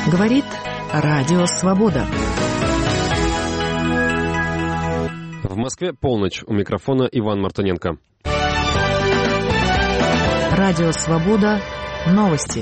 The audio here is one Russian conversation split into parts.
Говорит Радио Свобода. В Москве полночь. У микрофона Иван Мартыненко. Радио Свобода. Новости.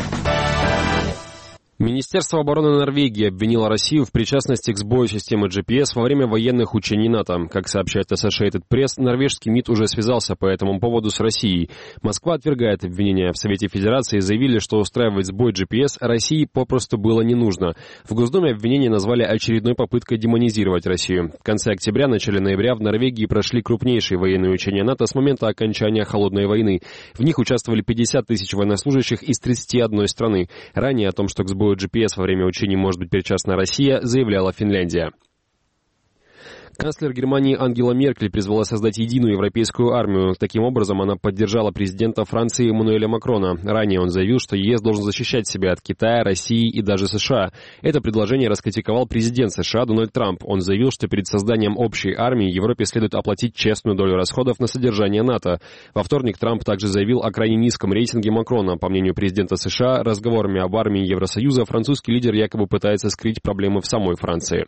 Министерство обороны Норвегии обвинило Россию в причастности к сбою системы GPS во время военных учений НАТО. Как сообщает Associated Press, норвежский МИД уже связался по этому поводу с Россией. Москва отвергает обвинения. В Совете Федерации заявили, что устраивать сбой GPS России попросту было не нужно. В Госдуме обвинения назвали очередной попыткой демонизировать Россию. В конце октября, начале ноября в Норвегии прошли крупнейшие военные учения НАТО с момента окончания Холодной войны. В них участвовали 50 тысяч военнослужащих из 31 страны. Ранее о том, что к сбою GPS во время учений может быть причастна Россия, заявляла Финляндия. Канцлер Германии Ангела Меркель призвала создать единую европейскую армию. Таким образом, она поддержала президента Франции Эммануэля Макрона. Ранее он заявил, что ЕС должен защищать себя от Китая, России и даже США. Это предложение раскритиковал президент США Дональд Трамп. Он заявил, что перед созданием общей армии Европе следует оплатить честную долю расходов на содержание НАТО. Во вторник Трамп также заявил о крайне низком рейтинге Макрона. По мнению президента США, разговорами об армии Евросоюза французский лидер якобы пытается скрыть проблемы в самой Франции.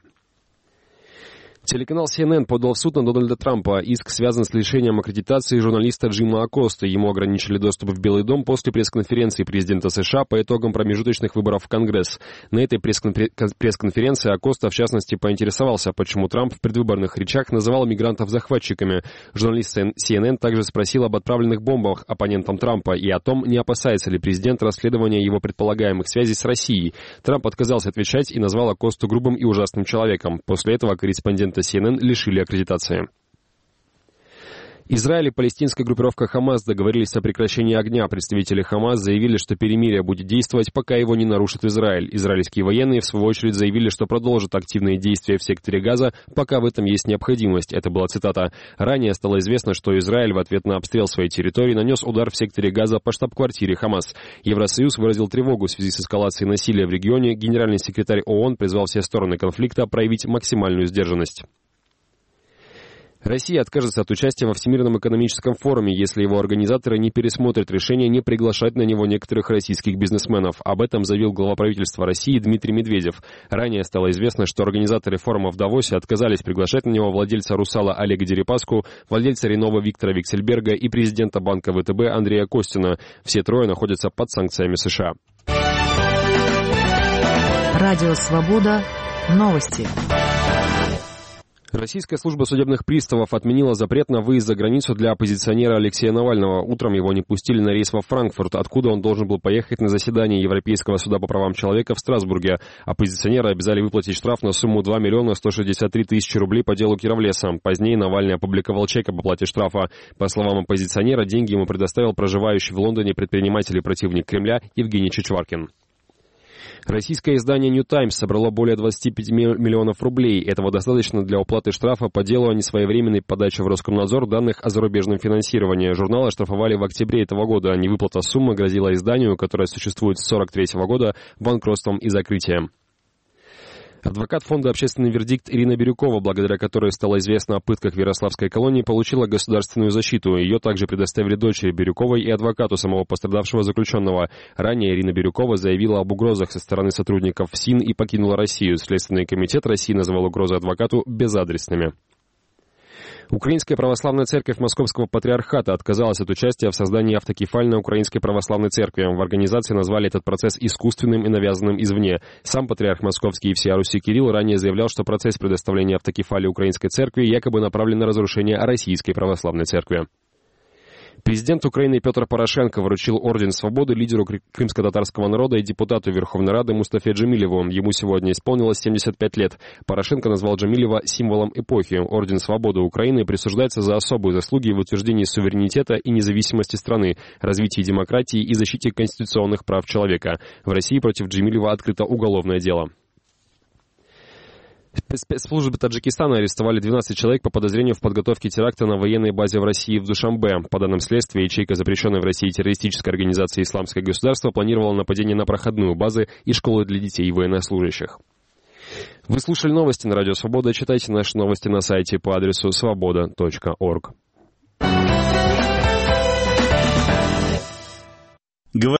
Телеканал CNN подал в суд на Дональда Трампа. Иск связан с лишением аккредитации журналиста Джима Акосты. Ему ограничили доступ в Белый дом после пресс-конференции президента США по итогам промежуточных выборов в Конгресс. На этой пресс-конференции Акоста, в частности, поинтересовался, почему Трамп в предвыборных речах называл мигрантов захватчиками. Журналист CNN также спросил об отправленных бомбах оппонентам Трампа и о том, не опасается ли президент расследования его предполагаемых связей с Россией. Трамп отказался отвечать и назвал Акосту грубым и ужасным человеком. После этого корреспондент CNN лишили аккредитации. Израиль и палестинская группировка Хамас договорились о прекращении огня. Представители Хамас заявили, что перемирие будет действовать, пока его не нарушит Израиль. Израильские военные, в свою очередь, заявили, что продолжат активные действия в секторе Газа, пока в этом есть необходимость. Это была цитата. Ранее стало известно, что Израиль в ответ на обстрел своей территории нанес удар в секторе Газа по штаб-квартире Хамас. Евросоюз выразил тревогу в связи с эскалацией насилия в регионе. Генеральный секретарь ООН призвал все стороны конфликта проявить максимальную сдержанность. Россия откажется от участия во Всемирном экономическом форуме, если его организаторы не пересмотрят решение не приглашать на него некоторых российских бизнесменов. Об этом заявил глава правительства России Дмитрий Медведев. Ранее стало известно, что организаторы форума в Давосе отказались приглашать на него владельца «Русала» Олега Дерипаску, владельца «Ренова» Виктора Виксельберга и президента банка ВТБ Андрея Костина. Все трое находятся под санкциями США. Радио Свобода. Новости. Российская служба судебных приставов отменила запрет на выезд за границу для оппозиционера Алексея Навального. Утром его не пустили на рейс во Франкфурт, откуда он должен был поехать на заседание Европейского суда по правам человека в Страсбурге. Оппозиционера обязали выплатить штраф на сумму 2 миллиона 163 тысячи рублей по делу Кировлеса. Позднее Навальный опубликовал чек об оплате штрафа. По словам оппозиционера, деньги ему предоставил проживающий в Лондоне предприниматель и противник Кремля Евгений Чичваркин. Российское издание New Times собрало более 25 миллионов рублей. Этого достаточно для уплаты штрафа по делу о несвоевременной подаче в Роскомнадзор данных о зарубежном финансировании. Журнал оштрафовали в октябре этого года. Невыплата суммы грозила изданию, которое существует с 1943 года, банкротством и закрытием. Адвокат фонда «Общественный вердикт» Ирина Бирюкова, благодаря которой стало известно о пытках в Ярославской колонии, получила государственную защиту. Ее также предоставили дочери Бирюковой и адвокату самого пострадавшего заключенного. Ранее Ирина Бирюкова заявила об угрозах со стороны сотрудников ФСИН и покинула Россию. Следственный комитет России назвал угрозы адвокату безадресными. Украинская православная церковь Московского патриархата отказалась от участия в создании автокефальной Украинской православной церкви. В организации назвали этот процесс искусственным и навязанным извне. Сам патриарх Московский и всея Руси Кирилл ранее заявлял, что процесс предоставления автокефалии Украинской церкви якобы направлен на разрушение Российской православной церкви. Президент Украины Петр Порошенко вручил Орден Свободы лидеру крымско-татарского народа и депутату Верховной Рады Мустафе Джемилеву. Ему сегодня исполнилось 75 лет. Порошенко назвал Джемилева символом эпохи. Орден Свободы Украины присуждается за особые заслуги в утверждении суверенитета и независимости страны, развитии демократии и защите конституционных прав человека. В России против Джемилева открыто уголовное дело. Спецслужбы Таджикистана арестовали 12 человек по подозрению в подготовке теракта на военной базе в России в Душанбе. По данным следствия, ячейка запрещенной в России террористической организации «Исламское государство» планировала нападение на проходную базы и школы для детей и военнослужащих. Вы слушали новости на Радио Свобода. Читайте наши новости на сайте по адресу svoboda.org.